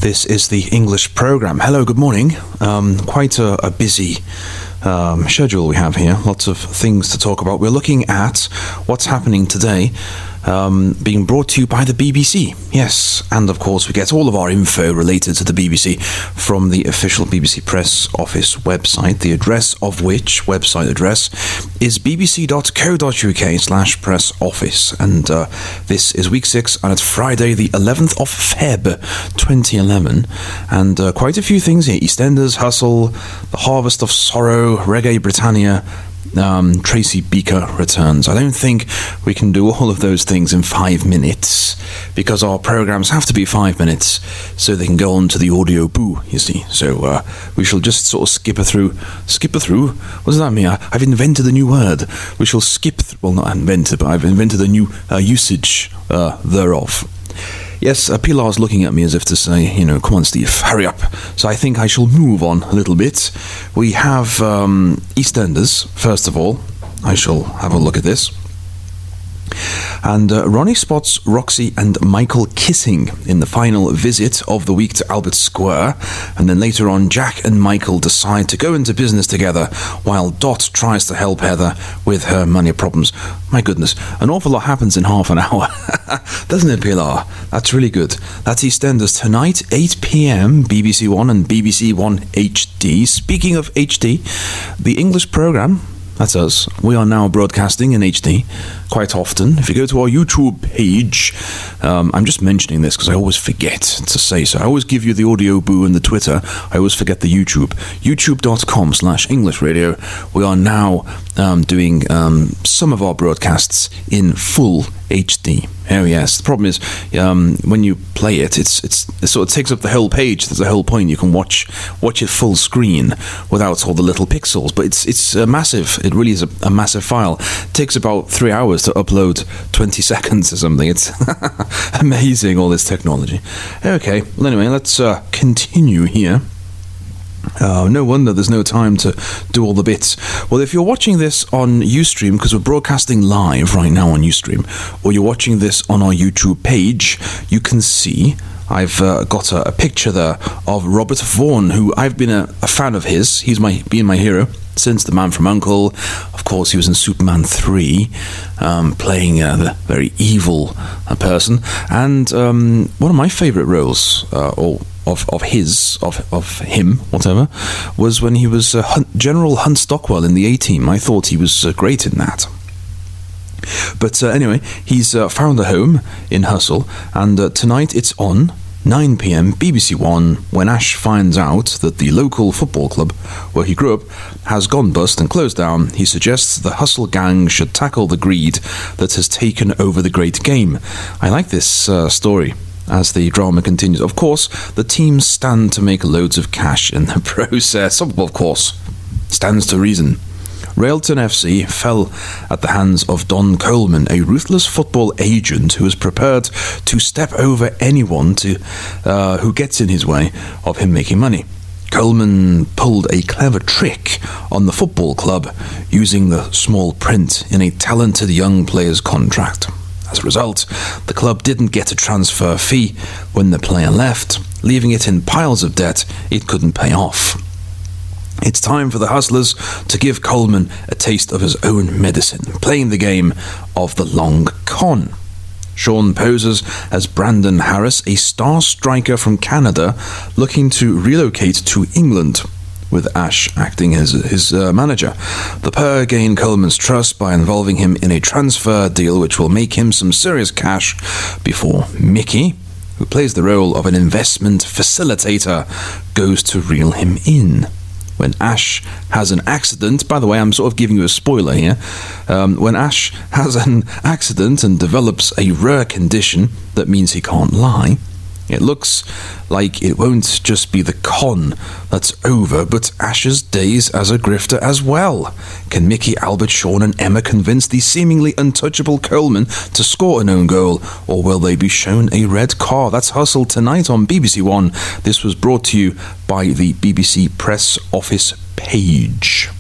This is the English program. Hello, good morning. Quite a busy schedule we have here. Lots of things to talk about. We're looking at what's happening today, being brought to you by the BBC. Yes, and of course we get all of our info related to the BBC from the official BBC Press Office website, the address of which website address is bbc.co.uk/press office. And this is week 6, and it's Friday the 11th of Feb 2011, and quite a few things here. EastEnders, Hustle, The Harvest of Sorrow, Reggae Britannia, Tracy Beaker returns. I don't think we can do all of those things in 5 minutes, because our programs have to be 5 minutes so they can go on to the audio boo, you see. So we shall just sort of skip through. What does that mean? I've invented a new word. We shall skip well, not invented, but I've invented a new usage thereof. Yes, Pilar's looking at me as if to say, come on, Steve, hurry up. So I think I shall move on a little bit. We have EastEnders, first of all. I shall have a look at this. And Ronnie spots Roxy and Michael kissing in the final visit of the week to Albert Square. And then later on, Jack and Michael decide to go into business together while Dot tries to help Heather with her money problems. My goodness, an awful lot happens in half an hour. Doesn't it, Pilar? That's really good. That's EastEnders tonight, 8 p.m, BBC One and BBC One HD. Speaking of HD, the English programme, that's us. We are now broadcasting in HD quite often. If you go to our YouTube page, I'm just mentioning this because I always forget to say so. I always give you the audio boo and the Twitter. I always forget the YouTube. YouTube.com/English Radio. We are now doing some of our broadcasts in full HD. Oh yes, the problem is when you play it, it sort of takes up the whole page. There's a whole point. You can watch it full screen without all the little pixels. But it's massive. It really is a massive file. It takes about 3 hours to upload 20 seconds or something. It's amazing, all this technology. Okay, well anyway, let's continue here. No wonder there's no time to do all the bits. Well, if you're watching this on Ustream, because we're broadcasting live right now on Ustream, or you're watching this on our YouTube page, you can see I've got a picture there of Robert Vaughn, who I've been a fan of his. He's been my hero since The Man from U.N.C.L.E. Of course, he was in Superman 3, playing the very evil person. And one of my favourite roles, of him, whatever, was when he was General Hunt Stockwell in the A-Team. I thought he was great in that. But anyway, he's found a home in Hustle, and tonight it's on 9 p.m, BBC One, when Ash finds out that the local football club where he grew up has gone bust and closed down. He suggests the Hustle gang should tackle the greed that has taken over the great game. I like this story. As the drama continues, of course, the teams stand to make loads of cash in the process. Of course, stands to reason. Railton FC fell at the hands of Don Coleman, a ruthless football agent who is prepared to step over anyone who gets in his way of him making money. Coleman pulled a clever trick on the football club using the small print in a talented young player's contract. As a result, the club didn't get a transfer fee when the player left, leaving it in piles of debt it couldn't pay off. It's time for the Hustlers to give Coleman a taste of his own medicine, playing the game of the long con. Sean poses as Brandon Harris, a star striker from Canada looking to relocate to England, with Ash acting as his manager. The pair gain Coleman's trust by involving him in a transfer deal which will make him some serious cash before Mickey, who plays the role of an investment facilitator, goes to reel him in. When Ash has an accident, by the way, I'm sort of giving you a spoiler here, when Ash has an accident and develops a rare condition that means he can't lie, it looks like it won't just be the con that's over, but Ash's days as a grifter as well. Can Mickey, Albert, Sean and Emma convince the seemingly untouchable Coleman to score an own goal, or will they be shown a red card? That's Hustle tonight on BBC One. This was brought to you by the BBC Press Office page.